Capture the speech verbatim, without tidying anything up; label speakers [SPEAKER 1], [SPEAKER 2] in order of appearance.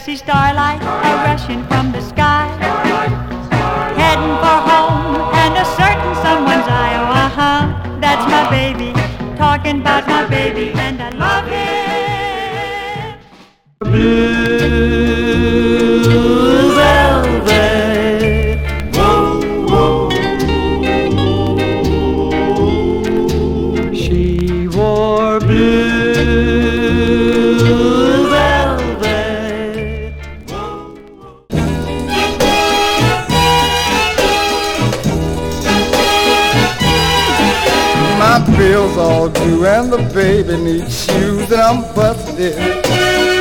[SPEAKER 1] see starlight a-rushing from the sky, heading for home and a certain someone's eye. Oh, uh-huh, that's my baby, talking about my baby, and I love him. Blue velvet, whoa, whoa. She wore blue velvet, whoa, whoa.
[SPEAKER 2] My bill's all due and the baby needs shoes, and I'm busted.